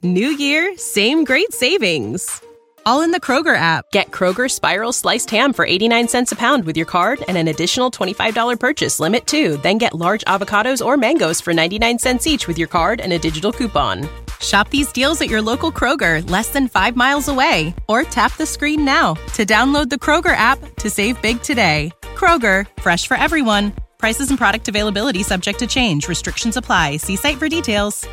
New year, same great savings. All in the Kroger app. Get Kroger Spiral Sliced Ham for 89 cents a pound with your card and an additional $25 purchase limit, too. Then get large avocados or mangoes for 99 cents each with your card and a digital coupon. Shop these deals at your local Kroger, less than 5 miles away. Or tap the screen now to download the Kroger app to save big today. Kroger, fresh for everyone. Prices and product availability subject to change. Restrictions apply. See site for details.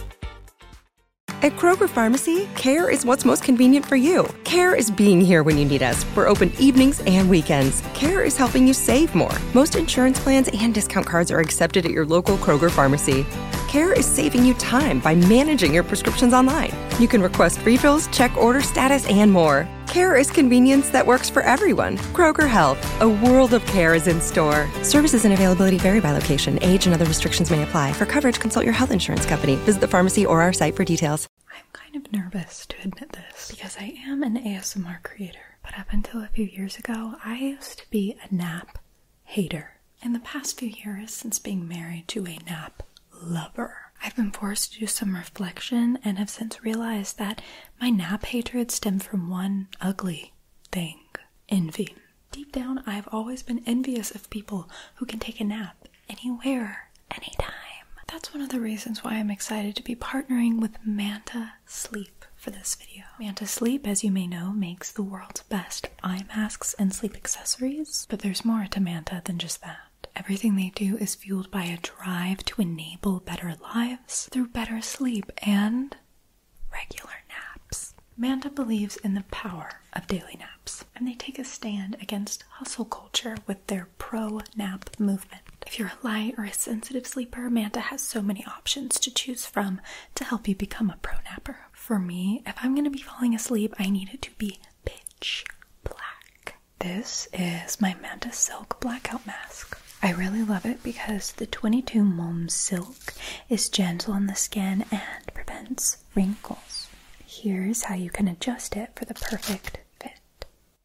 At Kroger Pharmacy, care is what's most convenient for you. Care is being here when you need us. We're open evenings and weekends. Care is helping you save more. Most insurance plans and discount cards are accepted at your local Kroger Pharmacy. Care is saving you time by managing your prescriptions online. You can request refills, check order status, and more. Care is convenience that works for everyone. Kroger Health, a world of care is in store. Services and availability vary by location. Age and other restrictions may apply. For coverage, consult your health insurance company. Visit the pharmacy or our site for details. I'm kind of nervous to admit this because I am an ASMR creator. But up until a few years ago, I used to be a nap hater. In the past few years, since being married to a nap lover, I've been forced to do some reflection and have since realized that my nap hatred stemmed from one ugly thing: envy. Deep down, I've always been envious of people who can take a nap anywhere, anytime. That's one of the reasons why I'm excited to be partnering with Manta Sleep for this video. Manta Sleep, as you may know, makes the world's best eye masks and sleep accessories, but there's more to Manta than just that. Everything they do is fueled by a drive to enable better lives through better sleep and regular naps. Manta believes in the power of daily naps, and they take a stand against hustle culture with their pro-nap movement. If you're a light or a sensitive sleeper, Manta has so many options to choose from to help you become a pro-napper. For me, if I'm going to be falling asleep, I need it to be pitch black. This is my Manta Silk Blackout Mask. I really love it because the 22 Moms silk is gentle on the skin and prevents wrinkles. Here's how you can adjust it for the perfect fit.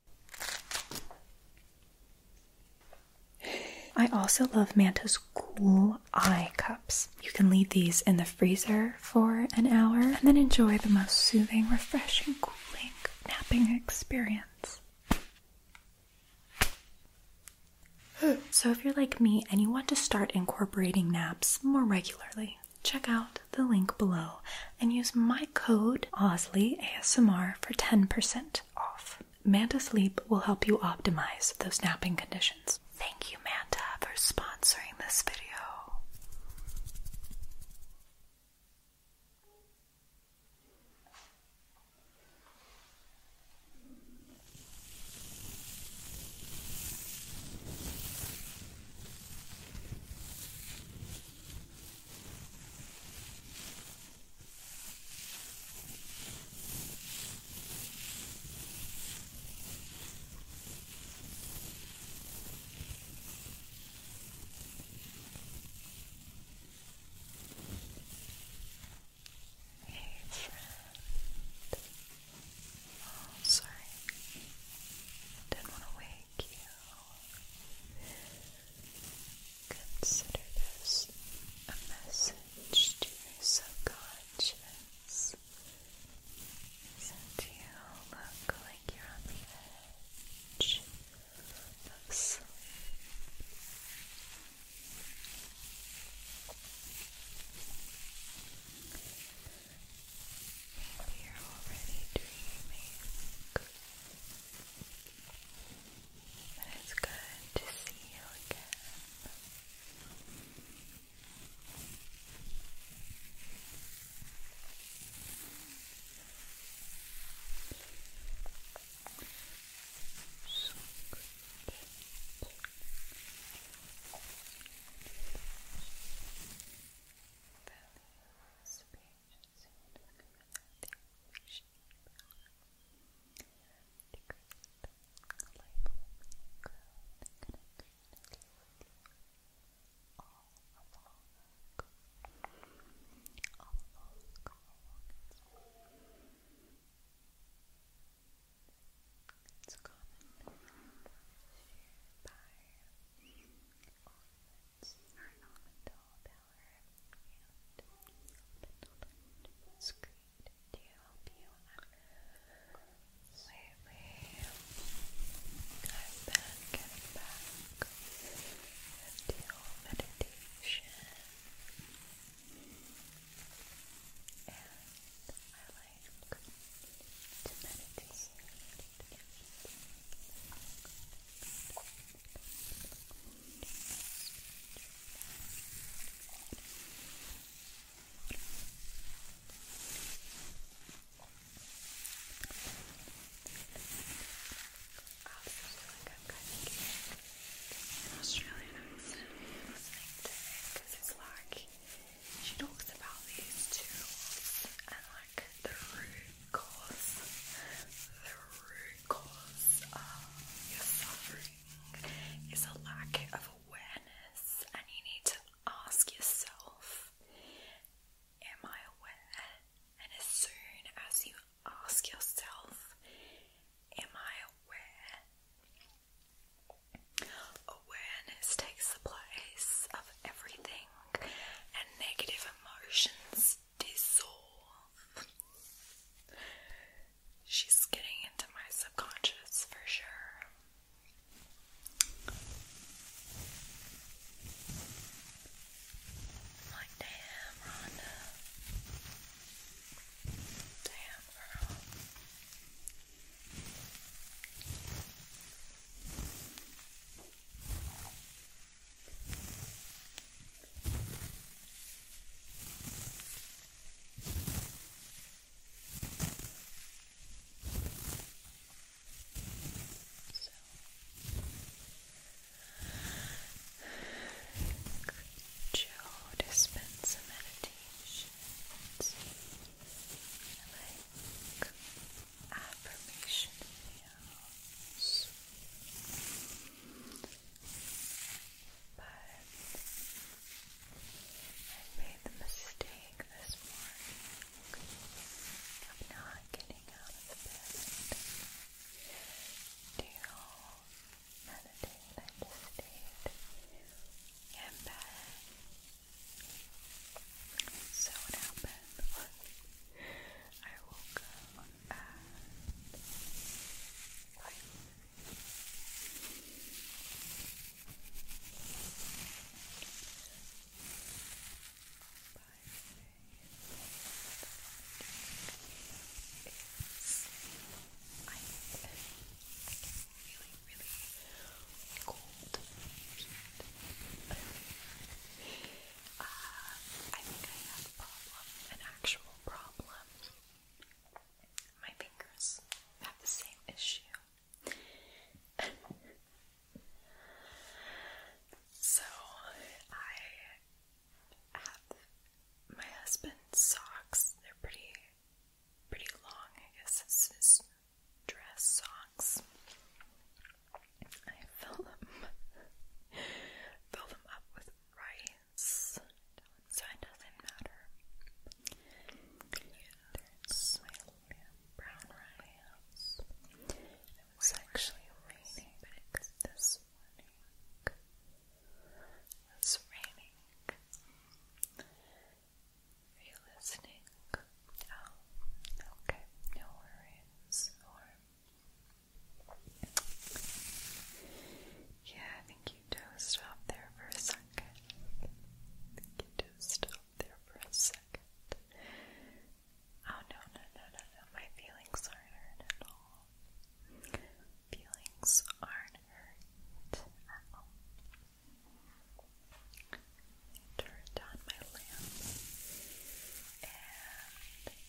I also love Manta's cool eye cups. You can leave these in the freezer for an hour and then enjoy the most soothing, refreshing, cooling napping experience. So if you're like me and you want to start incorporating naps more regularly, check out the link below and use my code OSLEYASMR for 10% off. Manta Sleep will help you optimize those napping conditions. Thank you, Manta, for sponsoring this video.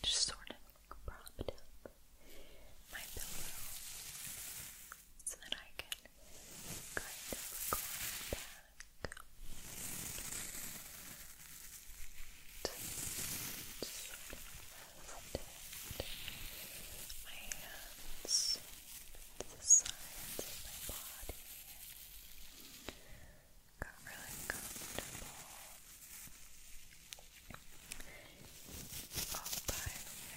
just sort of propped up my pillow so that I can kind of recline back. Just sort of rested my hands to the sides of my body. Got really comfortable all by the way.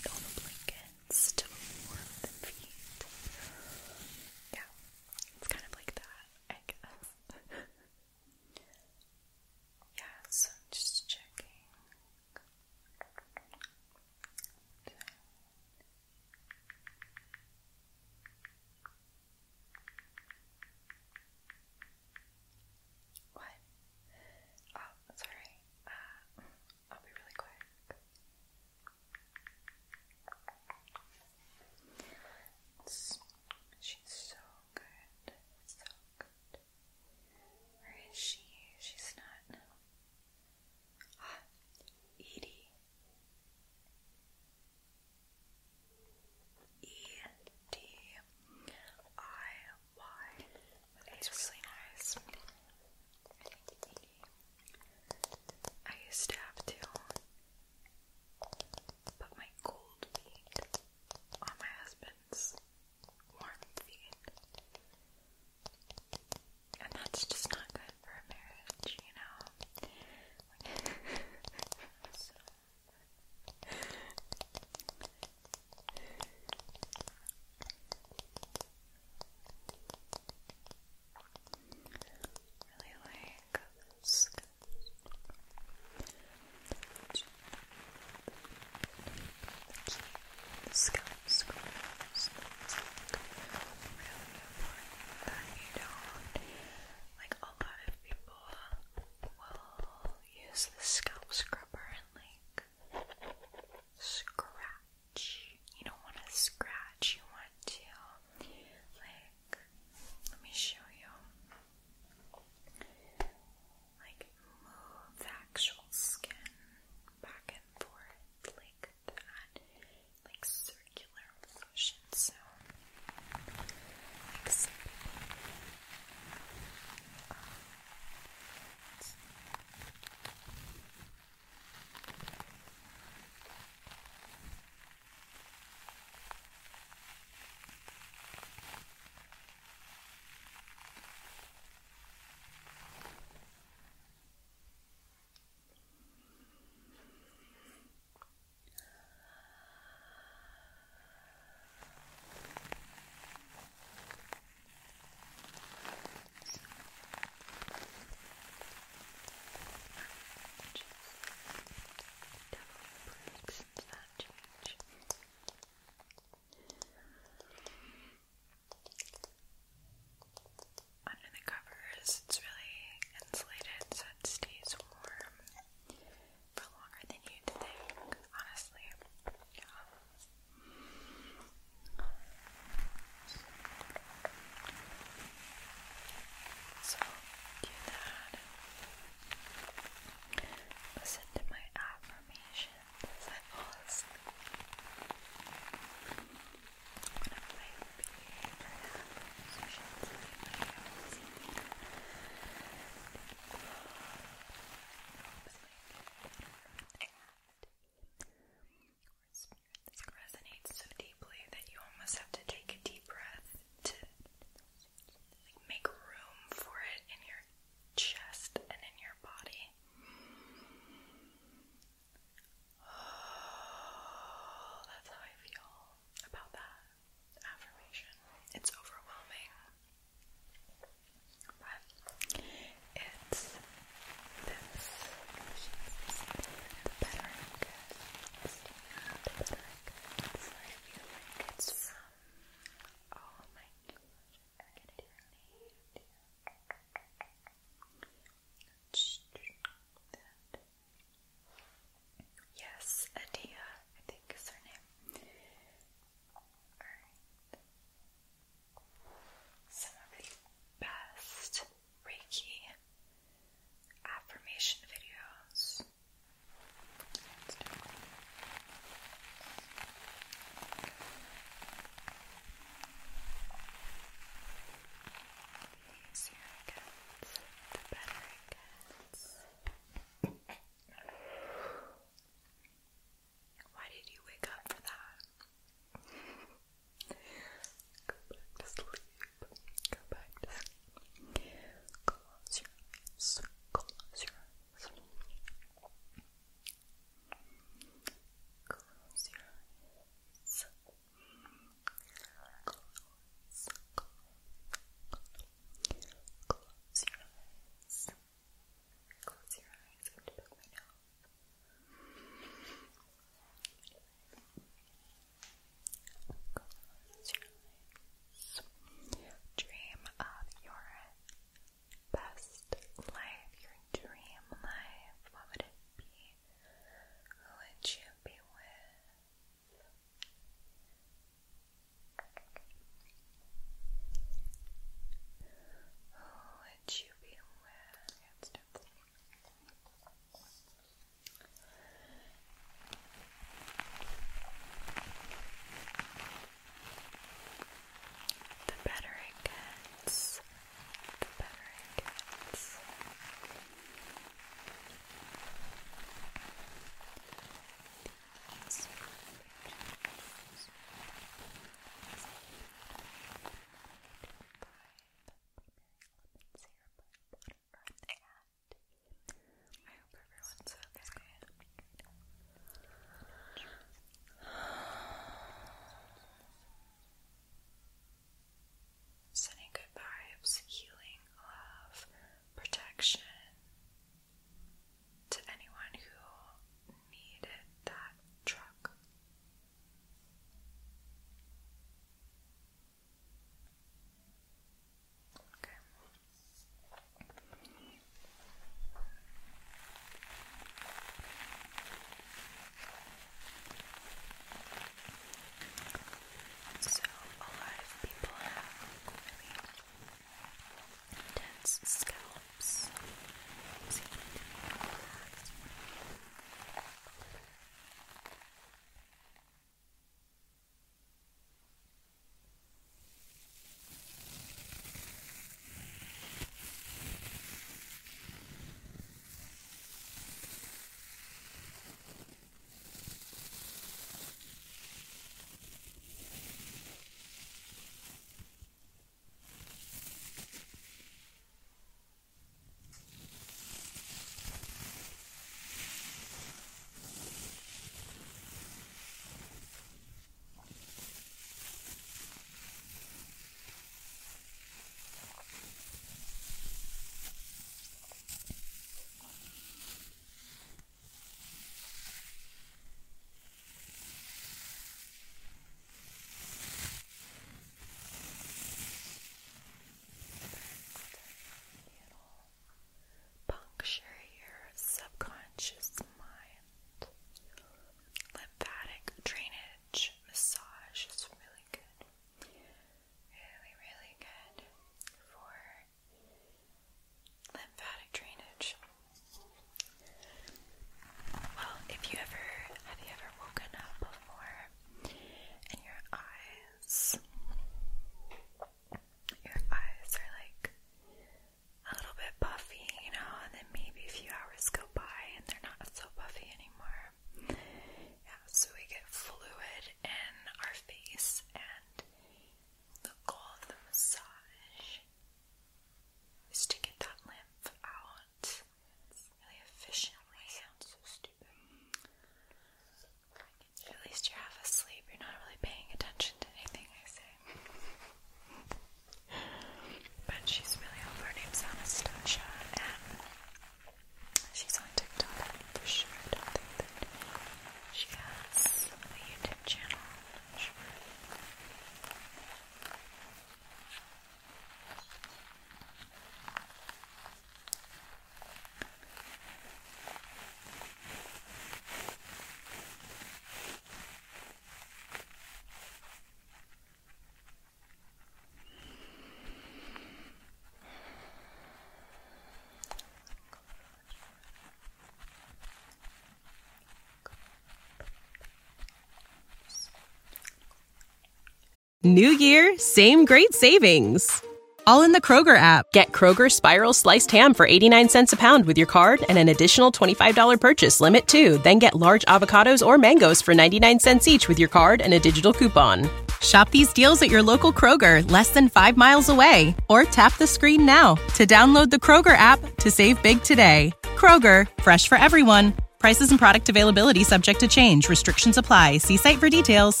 New year, same great savings. All in the Kroger app. Get Kroger Spiral Sliced Ham for 89 cents a pound with your card and an additional $25 purchase limit too. Then get large avocados or mangoes for 99 cents each with your card and a digital coupon. Shop these deals at your local Kroger, less than 5 miles away. Or tap the screen now to download the Kroger app to save big today. Kroger, fresh for everyone. Prices and product availability subject to change. Restrictions apply. See site for details.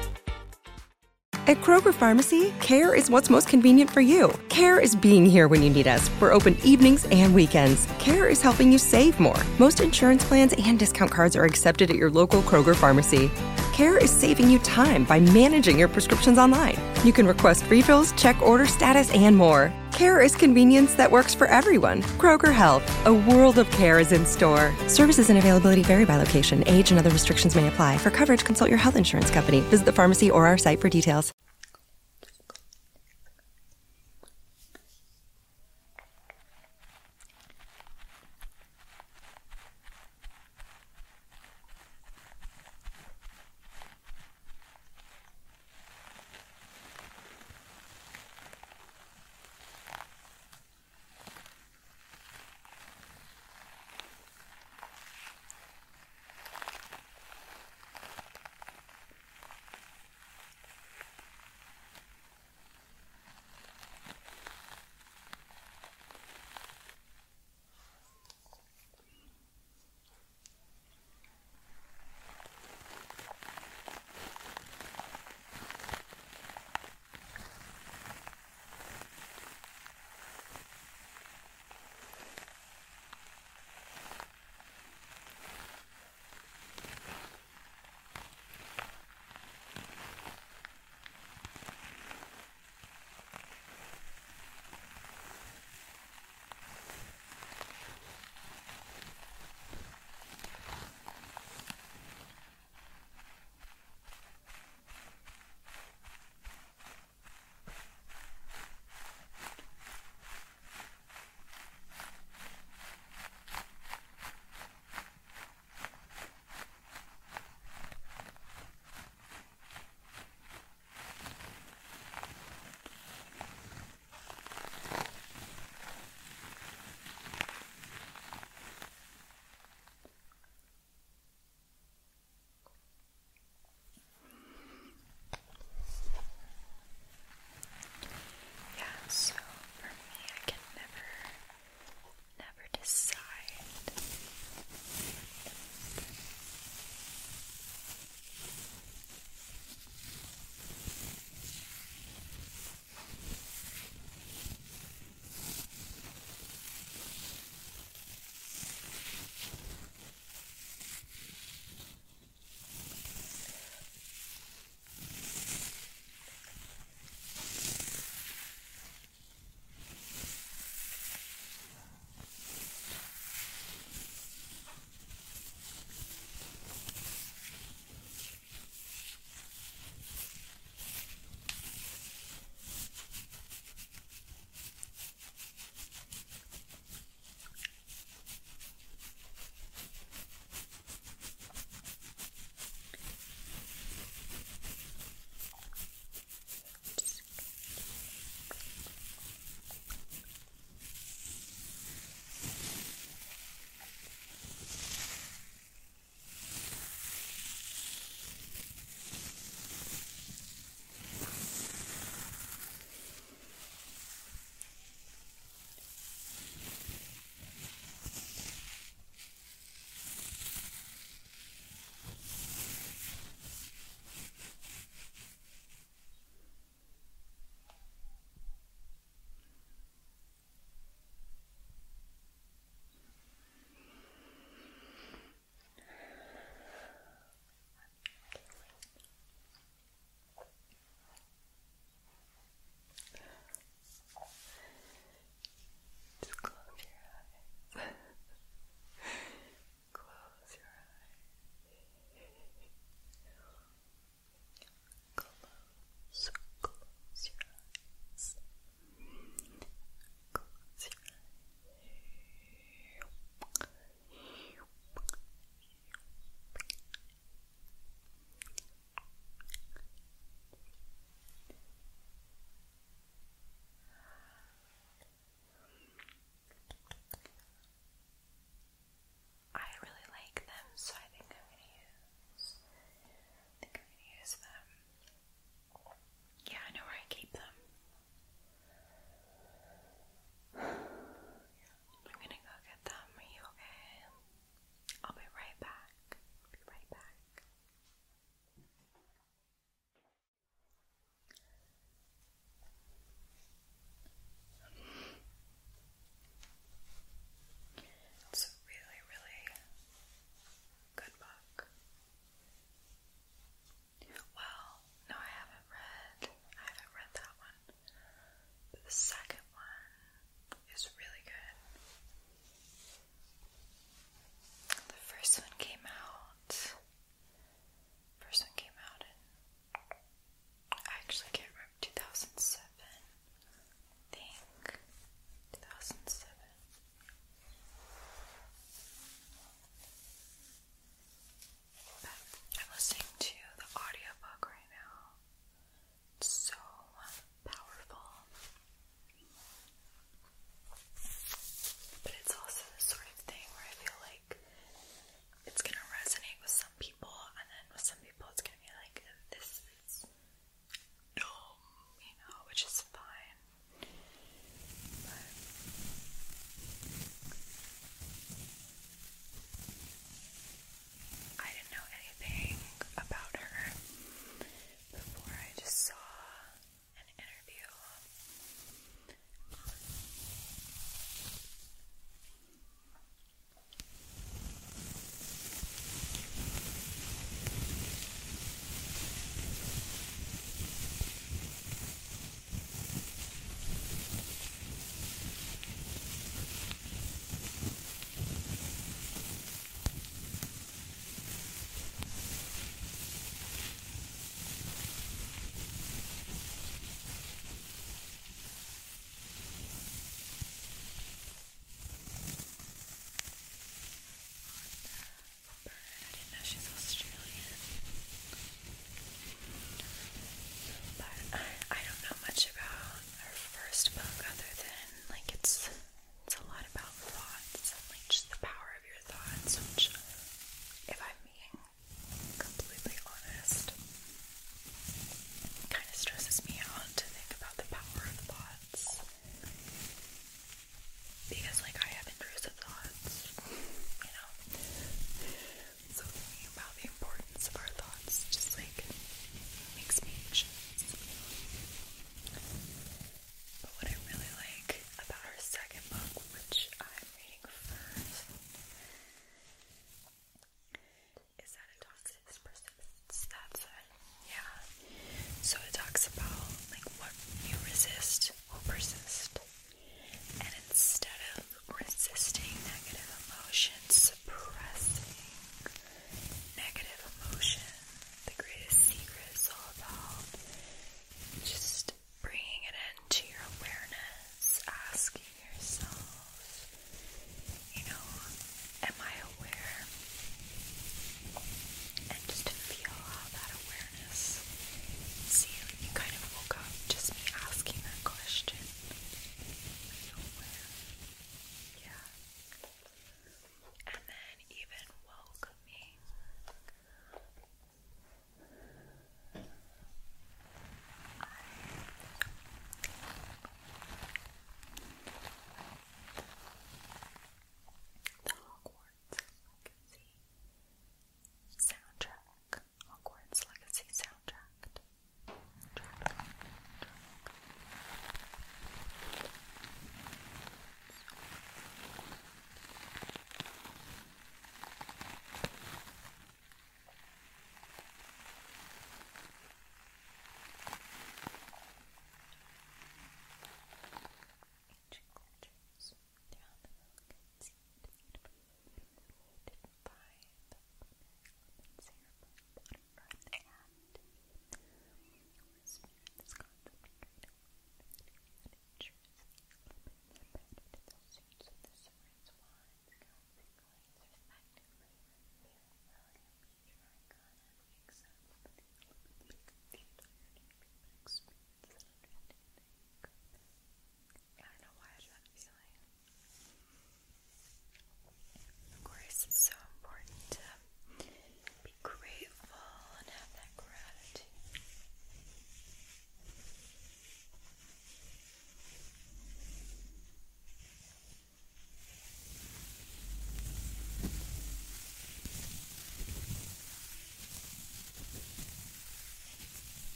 At Kroger Pharmacy, care is what's most convenient for you. Care is being here when you need us. We're open evenings and weekends. Care is helping you save more. Most insurance plans and discount cards are accepted at your local Kroger Pharmacy. Care is saving you time by managing your prescriptions online. You can request refills, check order status, and more. Care is convenience that works for everyone. Kroger Health, a world of care is in store. Services and availability vary by location. Age and other restrictions may apply. For coverage, consult your health insurance company. Visit the pharmacy or our site for details.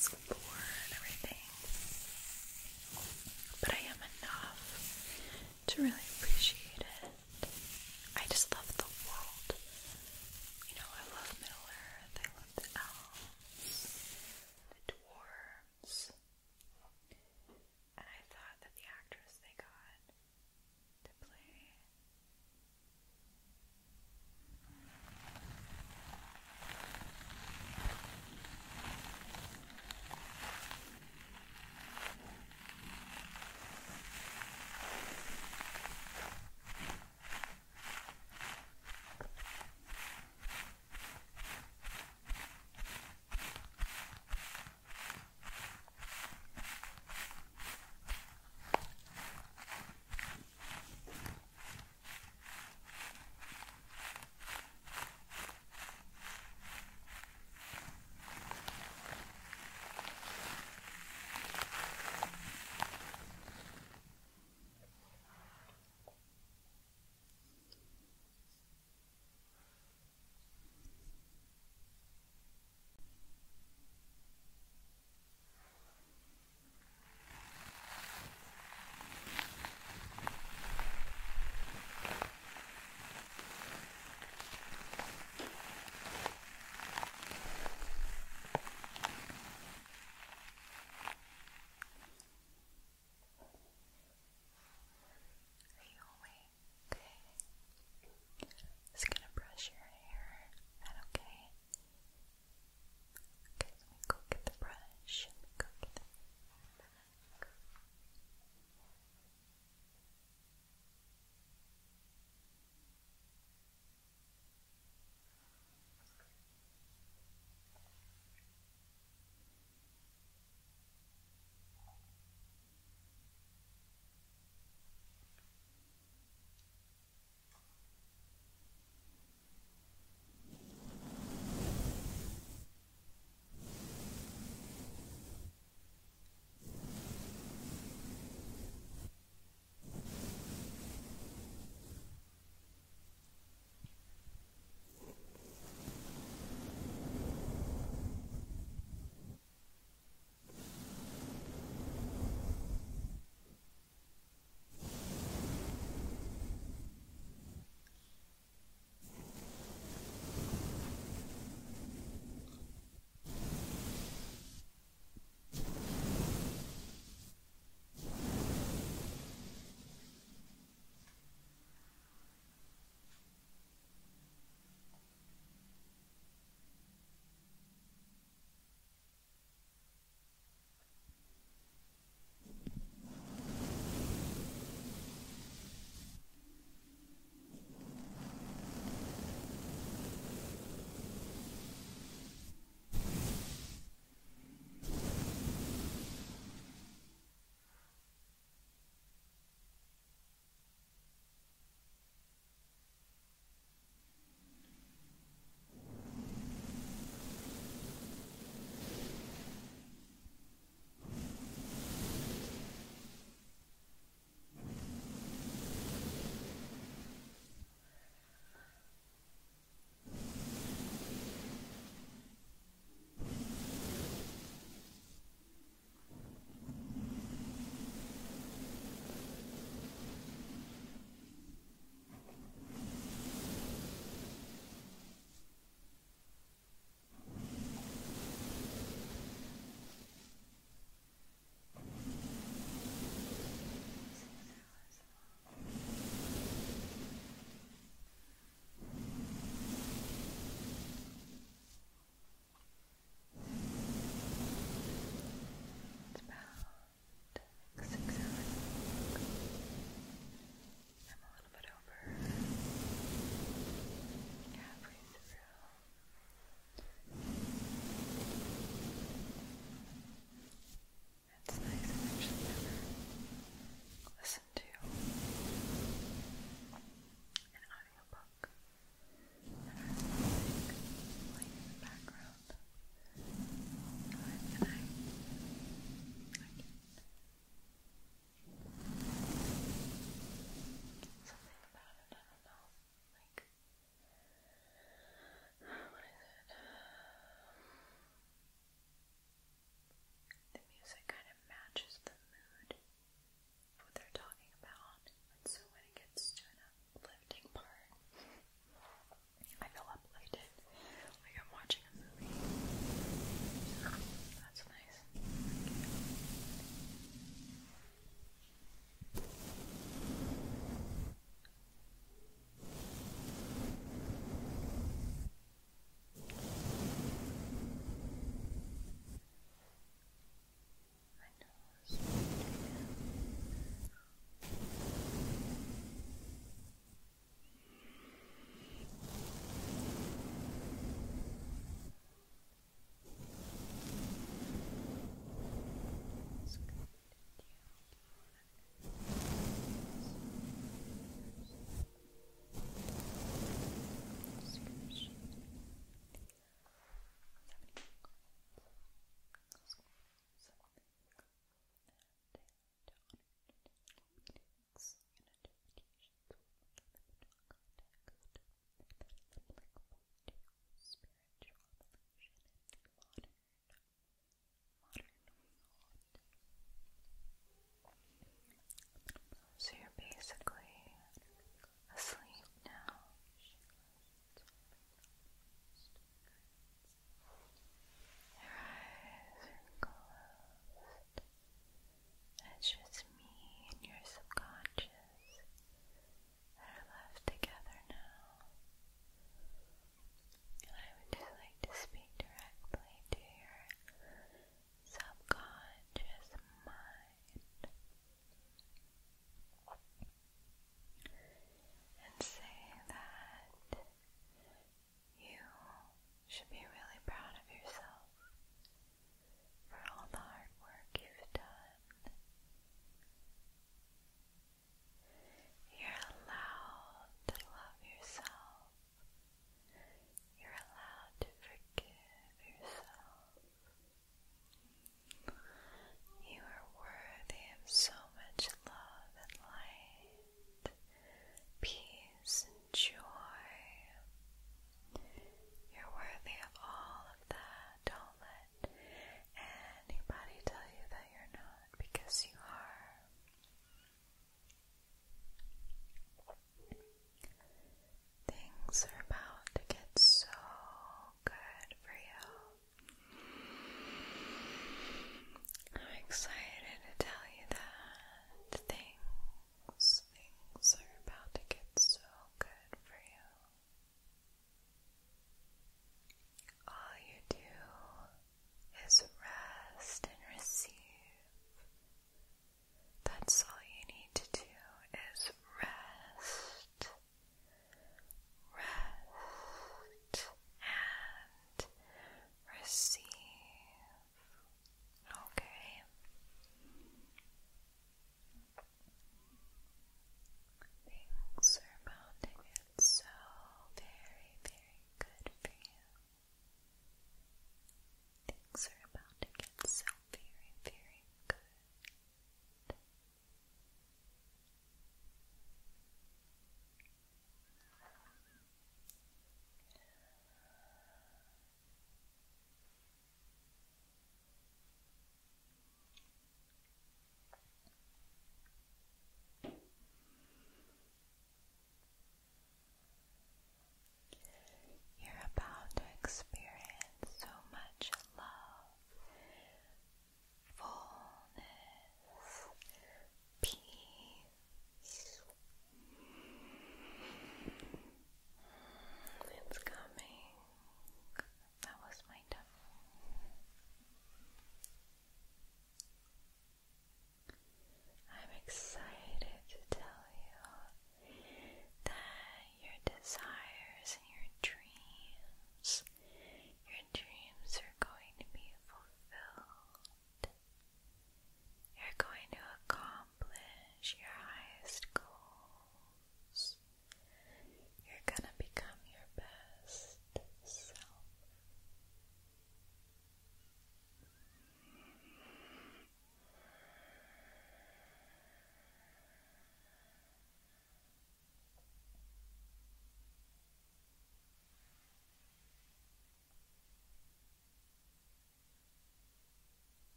explore and everything. But I am enough to really appreciate it. I just love the world. You know, I love Middle Earth, I love the elves, the dwarves. And I thought that the actress they got to play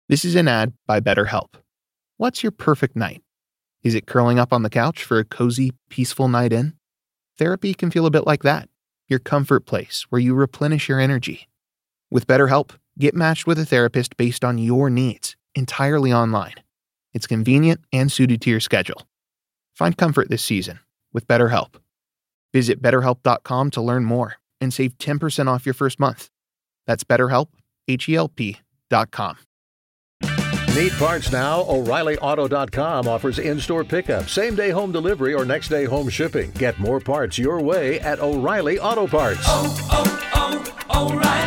This is an ad by BetterHelp. What's your perfect night? Is it curling up on the couch for a cozy, peaceful night in? Therapy can feel a bit like that. Your comfort place where you replenish your energy. With BetterHelp, get matched with a therapist based on your needs, entirely online. It's convenient and suited to your schedule. Find comfort this season with BetterHelp. Visit BetterHelp.com to learn more and save 10% off your first month. That's BetterHelp, HELP.com. Need parts now? O'ReillyAuto.com offers in-store pickup, same-day home delivery, or next-day home shipping. Get more parts your way at O'Reilly Auto Parts. Oh, oh, oh, O'Reilly.